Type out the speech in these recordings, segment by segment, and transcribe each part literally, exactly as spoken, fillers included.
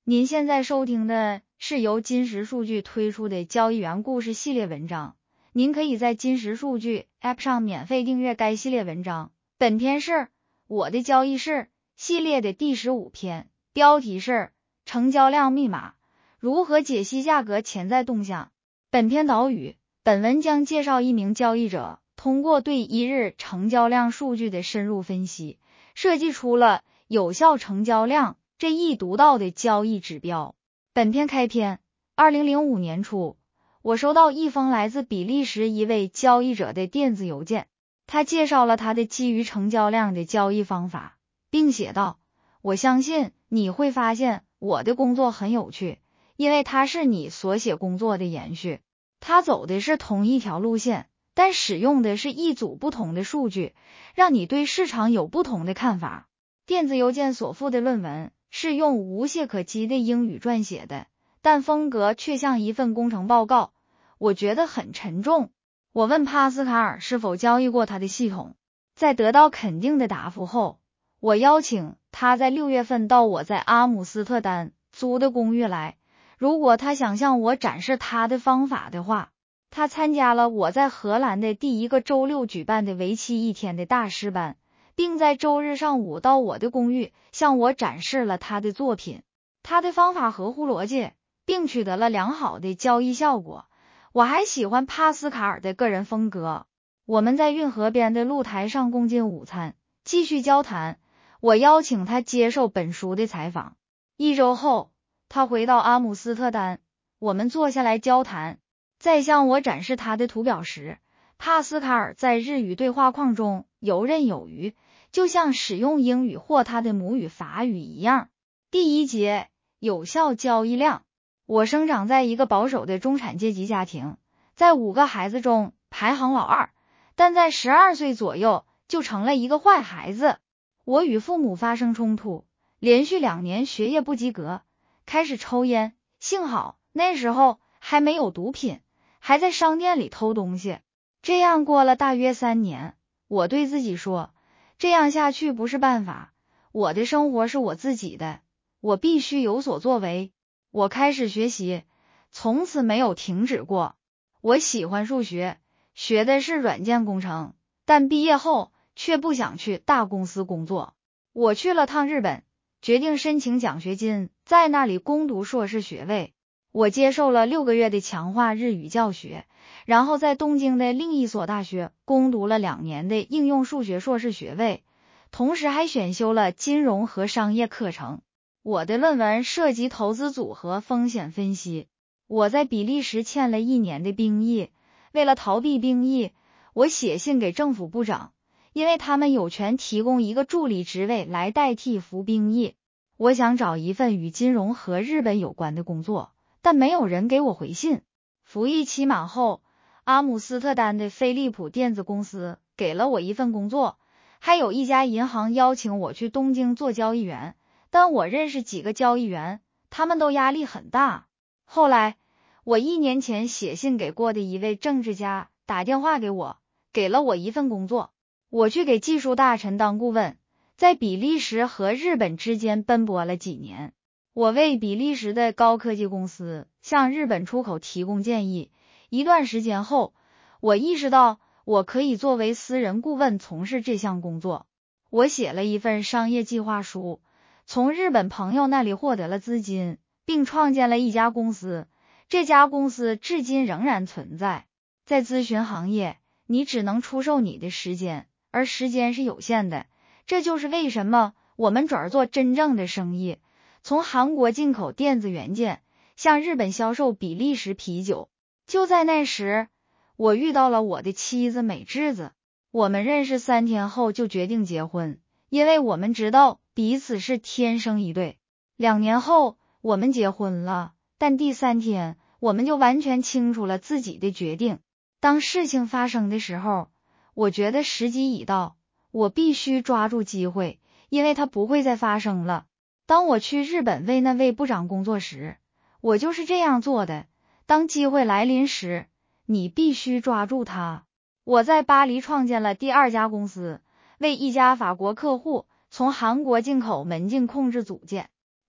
您现在收听的是由金石数据推出的交易员故事系列文章，您可以在金石数据 App 上免费订阅该系列文章。本篇是我的交易室系列的第十五篇，标题是成交量密码，如何解析价格潜在动向。本篇导语，本文将介绍一名交易者通过对一日成交量数据的深入分析，设计出了有效成交量这一独到的交易指标。本篇开篇，二零零五年初，我收到一封来自比利时一位交易者的电子邮件，他介绍了他的基于成交量的交易方法，并写道：我相信你会发现我的工作很有趣，因为它是你所写工作的延续。他走的是同一条路线，但使用的是一组不同的数据，让你对市场有不同的看法。电子邮件所附的论文是用无懈可击的英语撰写的，但风格却像一份工程报告，我觉得很沉重。我问帕斯卡尔是否交易过他的系统，在得到肯定的答复后，我邀请他在六月份到我在阿姆斯特丹租的公寓来，如果他想向我展示他的方法的话。他参加了我在荷兰的第一个周六举办的为期一天的大师班，并在周日上午到我的公寓向我展示了他的作品。他的方法合乎逻辑，并取得了良好的交易效果。我还喜欢帕斯卡尔的个人风格。我们在运河边的露台上共进午餐，继续交谈。我邀请他接受本书的采访。一周后，他回到阿姆斯特丹，我们坐下来交谈。在向我展示他的图表时，帕斯卡尔在日语对话框中游刃有余，就像使用英语或他的母语法语一样。第一节，有效交易量。我生长在一个保守的中产阶级家庭，在五个孩子中排行老二，但在十二岁左右就成了一个坏孩子。我与父母发生冲突，连续两年学业不及格，开始抽烟，幸好那时候还没有毒品，还在商店里偷东西。这样过了大约三年，我对自己说，这样下去不是办法，我的生活是我自己的，我必须有所作为。我开始学习，从此没有停止过。我喜欢数学，学的是软件工程，但毕业后却不想去大公司工作。我去了趟日本，决定申请奖学金，在那里攻读硕士学位。我接受了六个月的强化日语教学，然后在东京的另一所大学攻读了两年的应用数学硕士学位，同时还选修了金融和商业课程。我的论文涉及投资组合风险分析。我在比利时欠了一年的兵役，为了逃避兵役，我写信给政府部长，因为他们有权提供一个助理职位来代替服兵役。我想找一份与金融和日本有关的工作，但没有人给我回信。服役期满后，阿姆斯特丹的飞利浦电子公司给了我一份工作，还有一家银行邀请我去东京做交易员，但我认识几个交易员，他们都压力很大。后来，我一年前写信给过的一位政治家打电话给我，给了我一份工作。我去给技术大臣当顾问，在比利时和日本之间奔波了几年。我为比利时的高科技公司向日本出口提供建议。一段时间后，我意识到我可以作为私人顾问从事这项工作。我写了一份商业计划书，从日本朋友那里获得了资金，并创建了一家公司。这家公司至今仍然存在。在咨询行业，你只能出售你的时间，而时间是有限的。这就是为什么我们转而做真正的生意。从韩国进口电子元件，向日本销售比利时啤酒。就在那时，我遇到了我的妻子美智子。我们认识三天后就决定结婚，因为我们知道彼此是天生一对。两年后，我们结婚了，但第三天，我们就完全清楚了自己的决定。当事情发生的时候，我觉得时机已到，我必须抓住机会，因为它不会再发生了。当我去日本为那位部长工作时，我就是这样做的。当机会来临时，你必须抓住它。我在巴黎创建了第二家公司，为一家法国客户从韩国进口门禁控制组件。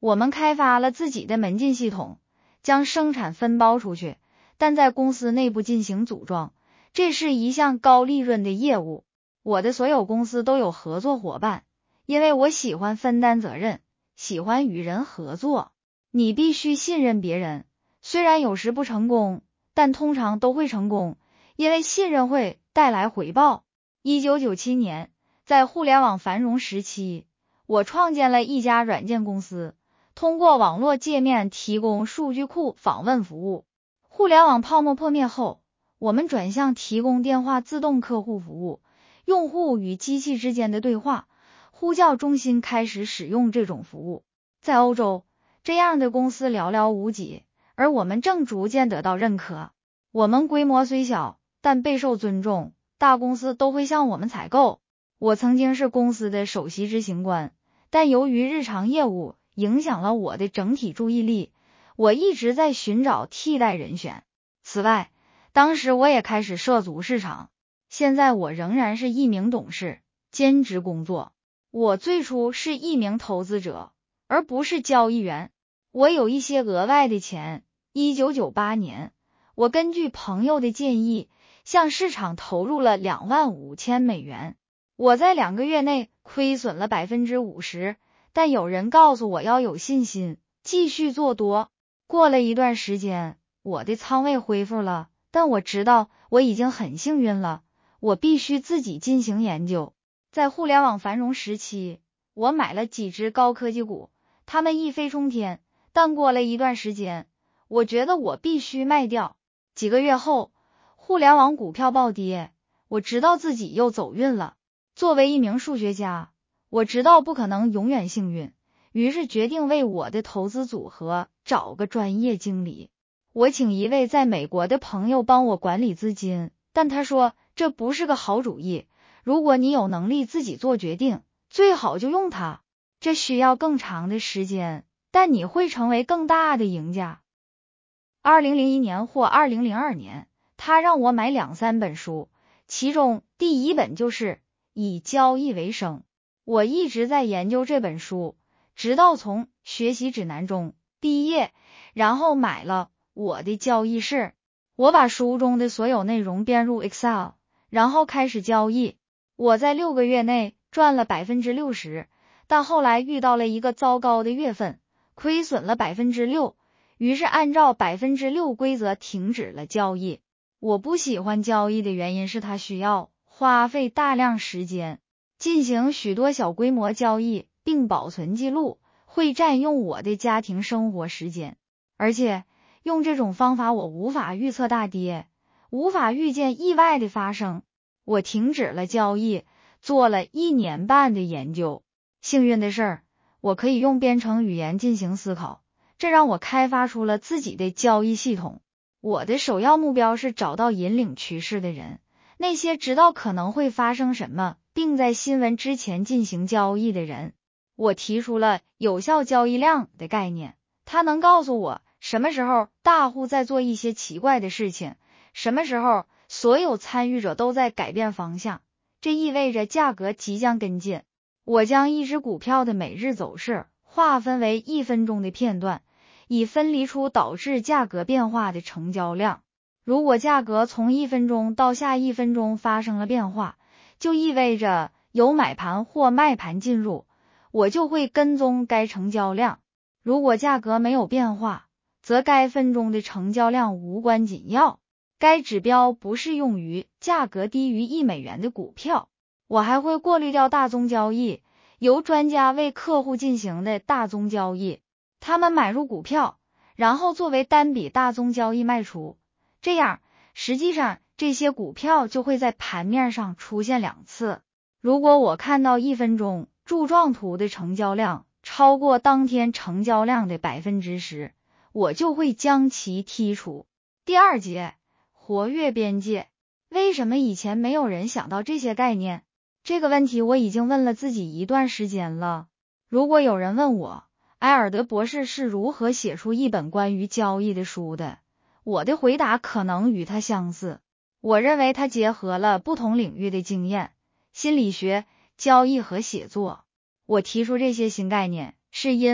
我们开发了自己的门禁系统，将生产分包出去，但在公司内部进行组装，这是一项高利润的业务。我的所有公司都有合作伙伴，因为我喜欢分担责任，喜欢与人合作。你必须信任别人，虽然有时不成功，但通常都会成功，因为信任会带来回报。一九九七年，在互联网繁荣时期，我创建了一家软件公司，通过网络界面提供数据库访问服务。互联网泡沫破灭后，我们转向提供电话自动客户服务，用户与机器之间的对话，呼叫中心开始使用这种服务。在欧洲，这样的公司寥寥无几，而我们正逐渐得到认可。我们规模虽小，但备受尊重，大公司都会向我们采购。我曾经是公司的首席执行官，但由于日常业务影响了我的整体注意力，我一直在寻找替代人选。此外，当时我也开始涉足市场。现在我仍然是一名董事，兼职工作。我最初是一名投资者，而不是交易员。我有一些额外的钱。一九九八年，我根据朋友的建议，向市场投入了两万五千美元。我在两个月内亏损了 百分之五十， 但有人告诉我要有信心，继续做多。过了一段时间，我的仓位恢复了，但我知道我已经很幸运了，我必须自己进行研究。在互联网繁荣时期，我买了几只高科技股，它们一飞冲天，但过了一段时间，我觉得我必须卖掉。几个月后，互联网股票暴跌，我知道自己又走运了。作为一名数学家，我知道不可能永远幸运，于是决定为我的投资组合找个专业经理。我请一位在美国的朋友帮我管理资金，但他说这不是个好主意，如果你有能力自己做决定，最好就用它。这需要更长的时间，但你会成为更大的赢家。二零零一年或二零零二年，他让我买两三本书，其中第一本就是以交易为生。我一直在研究这本书，直到从学习指南中毕业，然后买了我的交易室。我把书中的所有内容编入 Excel， 然后开始交易。我在六个月内赚了 百分之六十， 但后来遇到了一个糟糕的月份，亏损了 百分之六， 于是按照 百分之六 规则停止了交易。我不喜欢交易的原因是它需要花费大量时间，进行许多小规模交易并保存记录，会占用我的家庭生活时间。而且用这种方法我无法预测大跌，无法预见意外的发生。我停止了交易，做了一年半的研究。幸运的是，我可以用编程语言进行思考，这让我开发出了自己的交易系统。我的首要目标是找到引领趋势的人，那些知道可能会发生什么，并在新闻之前进行交易的人。我提出了有效交易量的概念，它能告诉我什么时候大户在做一些奇怪的事情，什么时候所有参与者都在改变方向，这意味着价格即将跟进。我将一只股票的每日走势划分为一分钟的片段，以分离出导致价格变化的成交量。如果价格从一分钟到下一分钟发生了变化，就意味着有买盘或卖盘进入，我就会跟踪该成交量。如果价格没有变化，则该分钟的成交量无关紧要。该指标不适用于价格低于一美元的股票。我还会过滤掉大宗交易，由专家为客户进行的大宗交易。他们买入股票，然后作为单笔大宗交易卖出，这样实际上这些股票就会在盘面上出现两次。如果我看到一分钟柱状图的成交量超过当天成交量的 百分之十， 我就会将其剔除。第二节，活跃边界。为什么以前没有人想到这些概念？这个问题我已经问了自己一段时间了。如果有人问我，埃尔德博士是如何写出一本关于交易的书的，我的回答可能与他相似。我认为他结合了不同领域的经验，心理学、交易和写作。我提出这些新概念，是因为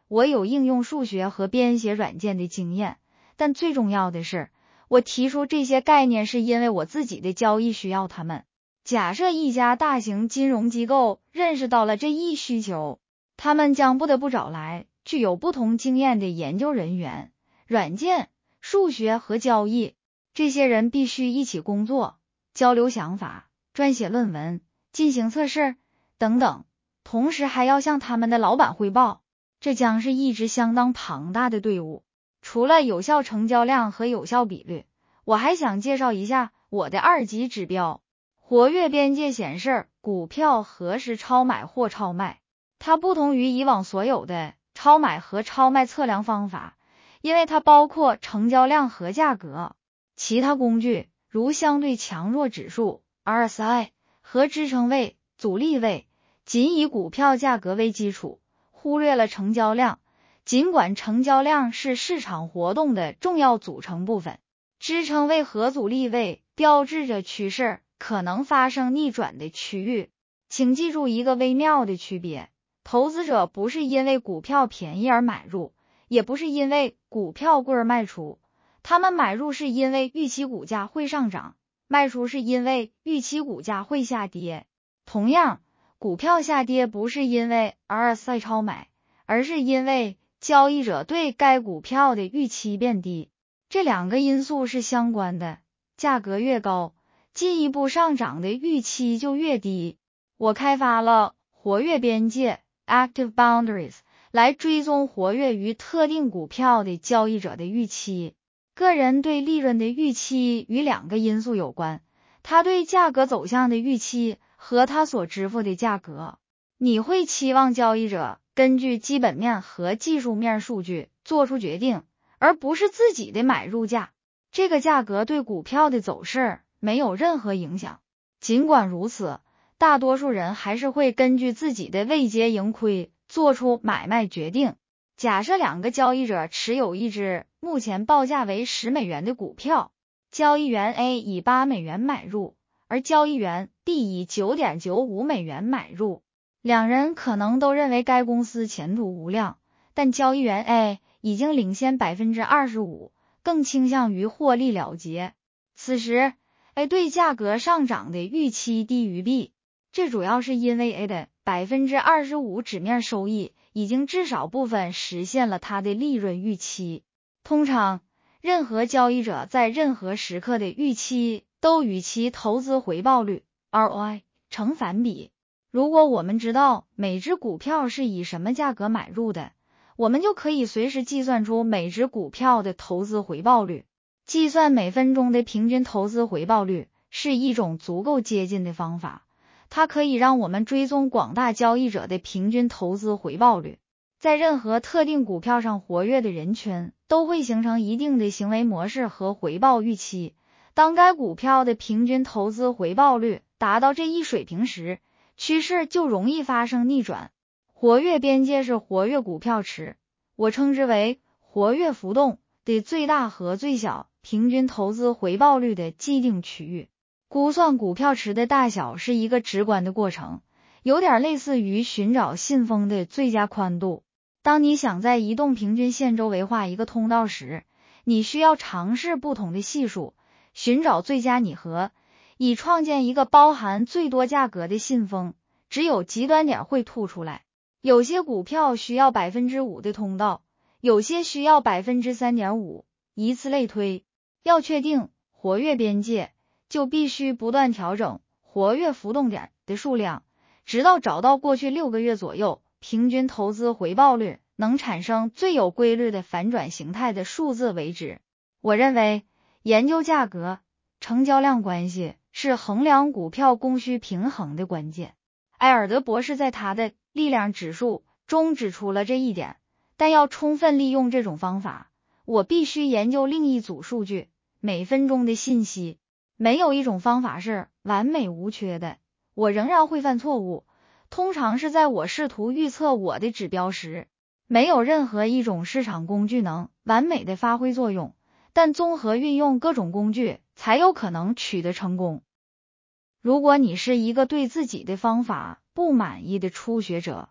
我有应用数学和编写软件的经验，但最重要的是，我提出这些概念是因为我自己的交易需要它们。假设一家大型金融机构认识到了这一需求，他们将不得不找来具有不同经验的研究人员，软件、数学和交易，这些人必须一起工作，交流想法，撰写论文，进行测试等等，同时还要向他们的老板汇报。这将是一支相当庞大的队伍。除了有效成交量和有效比率，我还想介绍一下我的二级指标。活跃边界显示股票何时超买或超卖。它不同于以往所有的超买和超卖测量方法，因为它包括成交量和价格。其他工具如相对强弱指数 R S I 和支撑位、阻力位，仅以股票价格为基础，忽略了成交量。尽管成交量是市场活动的重要组成部分，支撑位和阻力位标志着趋势可能发生逆转的区域。请记住一个微妙的区别，投资者不是因为股票便宜而买入，也不是因为股票贵而卖出，他们买入是因为预期股价会上涨，卖出是因为预期股价会下跌。同样，股票下跌不是因为 R S I 超买，而是因为交易者对该股票的预期变低。这两个因素是相关的，价格越高，进一步上涨的预期就越低。我开发了活跃边界 Active Boundaries 来追踪活跃于特定股票的交易者的预期。个人对利润的预期与两个因素有关，他对价格走向的预期和他所支付的价格。你会期望交易者根据基本面和技术面数据做出决定，而不是自己的买入价。这个价格对股票的走势没有任何影响。尽管如此，大多数人还是会根据自己的未结盈亏做出买卖决定。假设两个交易者持有一只目前报价为十美元的股票，交易员 A 以八美元买入，而交易员 B 以 九点九五美元买入。两人可能都认为该公司前途无量，但交易员 A 已经领先 百分之二十五， 更倾向于获利了结。此时 A 对价格上涨的预期低于 B， 这主要是因为 A 的 百分之二十五 纸面收益已经至少部分实现了他的利润预期。通常，任何交易者在任何时刻的预期都与其投资回报率 R O I 成反比。如果我们知道每只股票是以什么价格买入的，我们就可以随时计算出每只股票的投资回报率。计算每分钟的平均投资回报率是一种足够接近的方法，它可以让我们追踪广大交易者的平均投资回报率。在任何特定股票上活跃的人群都会形成一定的行为模式和回报预期。当该股票的平均投资回报率达到这一水平时，趋势就容易发生逆转。活跃边界是活跃股票池，我称之为活跃浮动的最大和最小平均投资回报率的既定区域。估算股票池的大小是一个直观的过程，有点类似于寻找信封的最佳宽度。当你想在移动平均线周围画一个通道时，你需要尝试不同的系数，寻找最佳拟合，以创建一个包含最多价格的信封，只有极端点会凸出来。有些股票需要 百分之五 的通道，有些需要 百分之三点五， 以此类推。要确定活跃边界，就必须不断调整活跃浮动点的数量，直到找到过去六个月左右平均投资回报率能产生最有规律的反转形态的数字为止。我认为，研究价格、成交量关系是衡量股票供需平衡的关键。埃尔德博士在他的力量指数中指出了这一点，但要充分利用这种方法，我必须研究另一组数据，每分钟的信息。没有一种方法是完美无缺的，我仍然会犯错误，通常是在我试图预测我的指标时。没有任何一种市场工具能完美的发挥作用，但综合运用各种工具才有可能取得成功。如果你是一个对自己的方法不满意的初学者，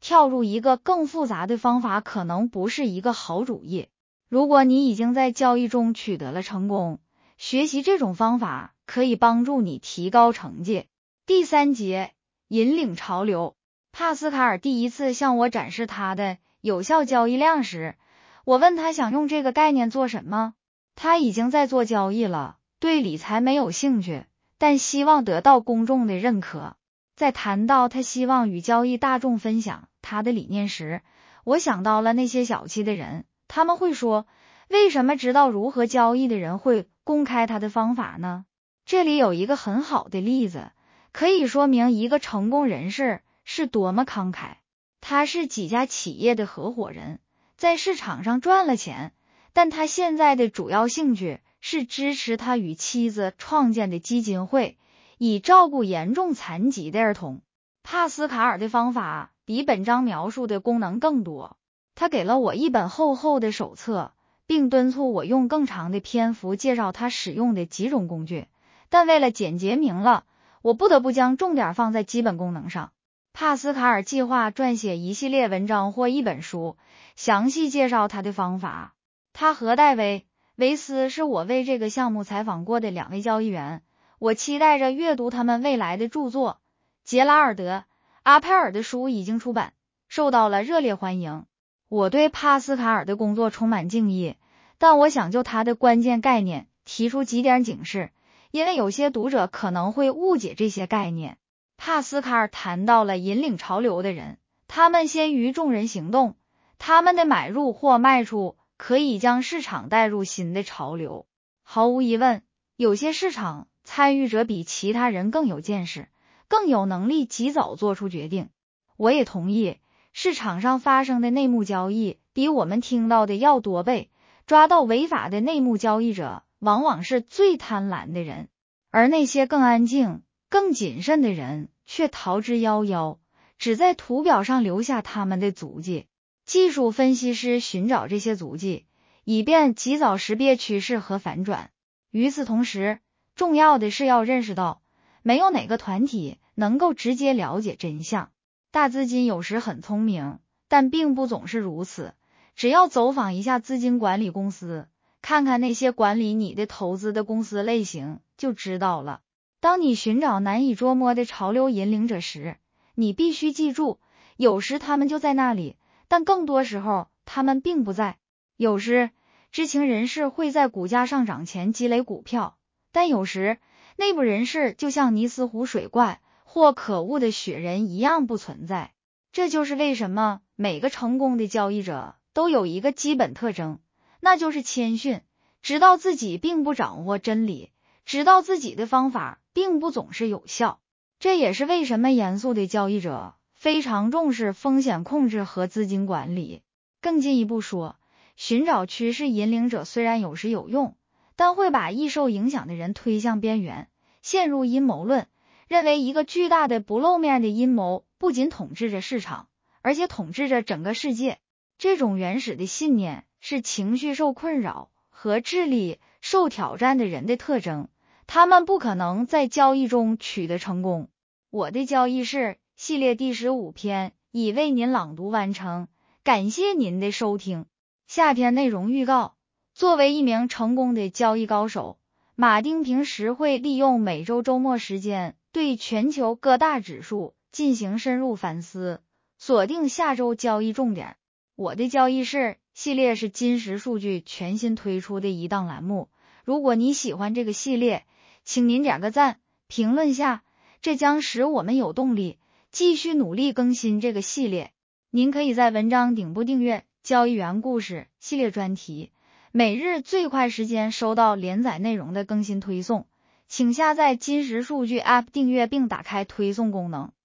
跳入一个更复杂的方法可能不是一个好主意。如果你已经在交易中取得了成功，学习这种方法可以帮助你提高成绩。第三节，引领潮流。帕斯卡尔第一次向我展示他的有效交易量时，我问他想用这个概念做什么。他已经在做交易了，对理财没有兴趣，但希望得到公众的认可。在谈到他希望与交易大众分享他的理念时，我想到了那些小气的人，他们会说，为什么知道如何交易的人会公开他的方法呢？这里有一个很好的例子，可以说明一个成功人士是多么慷慨。他是几家企业的合伙人，在市场上赚了钱，但他现在的主要兴趣是支持他与妻子创建的基金会，以照顾严重残疾的儿童。帕斯卡尔的方法比本章描述的功能更多。他给了我一本厚厚的手册，并敦促我用更长的篇幅介绍他使用的几种工具，但为了简洁明了，我不得不将重点放在基本功能上。帕斯卡尔计划撰写一系列文章或一本书，详细介绍他的方法。他和戴维·维斯是我为这个项目采访过的两位交易员，我期待着阅读他们未来的著作。杰拉尔德·阿佩尔的书已经出版，受到了热烈欢迎。我对帕斯卡尔的工作充满敬意，但我想就他的关键概念提出几点警示，因为有些读者可能会误解这些概念。帕斯卡尔谈到了引领潮流的人，他们先于众人行动，他们的买入或卖出可以将市场带入新的潮流。毫无疑问，有些市场参与者比其他人更有见识，更有能力及早做出决定。我也同意，市场上发生的内幕交易比我们听到的要多倍，抓到违法的内幕交易者往往是最贪婪的人，而那些更安静、更谨慎的人却逃之夭夭，只在图表上留下他们的足迹。技术分析师寻找这些足迹，以便及早识别趋势和反转。与此同时，重要的是要认识到，没有哪个团体能够直接了解真相。大资金有时很聪明，但并不总是如此。只要走访一下资金管理公司，看看那些管理你的投资的公司类型，就知道了。当你寻找难以捉摸的潮流引领者时，你必须记住，有时他们就在那里，但更多时候他们并不在。有时知情人士会在股价上涨前积累股票，但有时内部人士就像尼斯湖水怪或可恶的雪人一样不存在。这就是为什么每个成功的交易者都有一个基本特征，那就是谦逊，知道自己并不掌握真理，知道自己的方法并不总是有效。这也是为什么严肃的交易者非常重视风险控制和资金管理。更进一步说，寻找趋势引领者虽然有时有用，但会把易受影响的人推向边缘，陷入阴谋论，认为一个巨大的不露面的阴谋不仅统治着市场，而且统治着整个世界。这种原始的信念是情绪受困扰和智力受挑战的人的特征，他们不可能在交易中取得成功。我的交易是系列第十五篇已为您朗读完成，感谢您的收听。下篇内容预告：作为一名成功的交易高手，马丁平时会利用每周周末时间对全球各大指数进行深入反思，锁定下周交易重点。我的交易室系列是金石数据全新推出的一档栏目，如果你喜欢这个系列，请您点个赞，评论下，这将使我们有动力继续努力更新这个系列。您可以在文章顶部订阅交易员故事系列专题，每日最快时间收到连载内容的更新推送，请下载金石数据 App 订阅并打开推送功能。